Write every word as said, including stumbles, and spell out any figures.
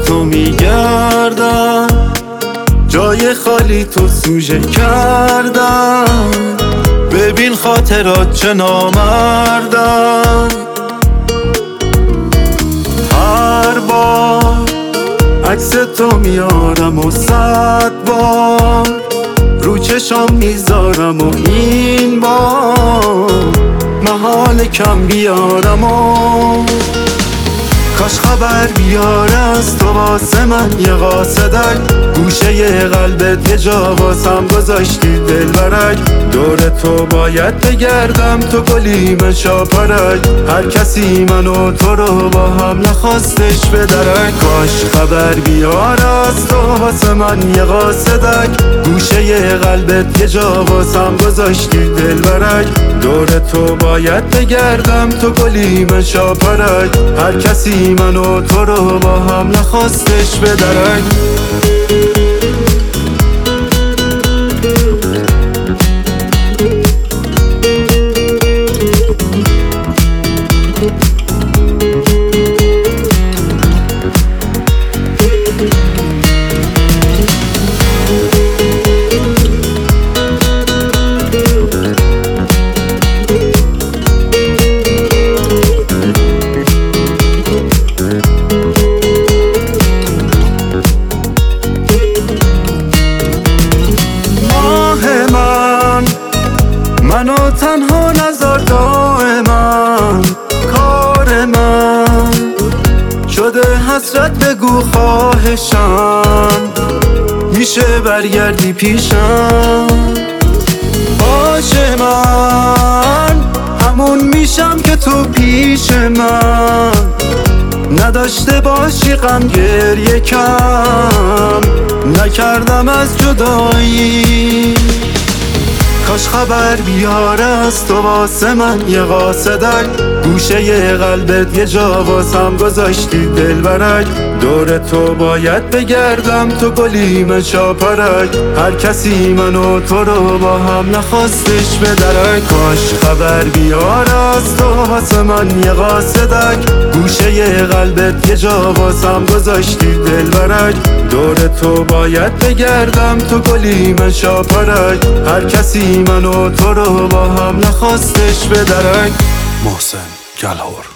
تو میگردم، جای خالی تو سوژه کردم. ببین خاطرات چه نامردم. هر بار عکس تو میارم و صد بار رو چشام میذارم و این بار محال کم بیارم و کاش خبر بیاره از تو واسه من یه قاصدک. گوشه ی قلبت یه جا واسم گذاشتی دلبرک. دور تو باید بگردم تو گلی من شاپرک. هر کسی من و تو رو با هم نخواستش بدرک. کاش خبر بیاره از تو واسه من یه قاصدک. گوشه ی قلبت یه جا واسم گذاشتی دلبرک. دور تو باید بگردم تو گلی من شاپرک. هر کسی من و تو رو با هم نخواستش بدرک. منو تنها نذار دائما. کار من شده حسرت بگو خواهشم. میشه برگردی پیشم. باشه من همون میشم که تو پیش من. نداشته باشی غم گریه کم. نکردم از جدایی. کاش خبر بیاره از تو واسه من یه قاصدک. گوشه ی قلبت یه جا واسم گذاشتی دلبرک. دور تو باید بگردم تو گلی من شاپرک. هر کسی من و تو رو با هم نخواستش بدرک. کاش خبر بیاره از تو واسه من یه قاصدک. گوشه ی قلبت یه جا واسم گذاشتی دلبرک. دور تو باید بگردم تو گلی من شاپرک. هر کسی من و تو رو با هم نخواستش بدرک. محسن گلهور.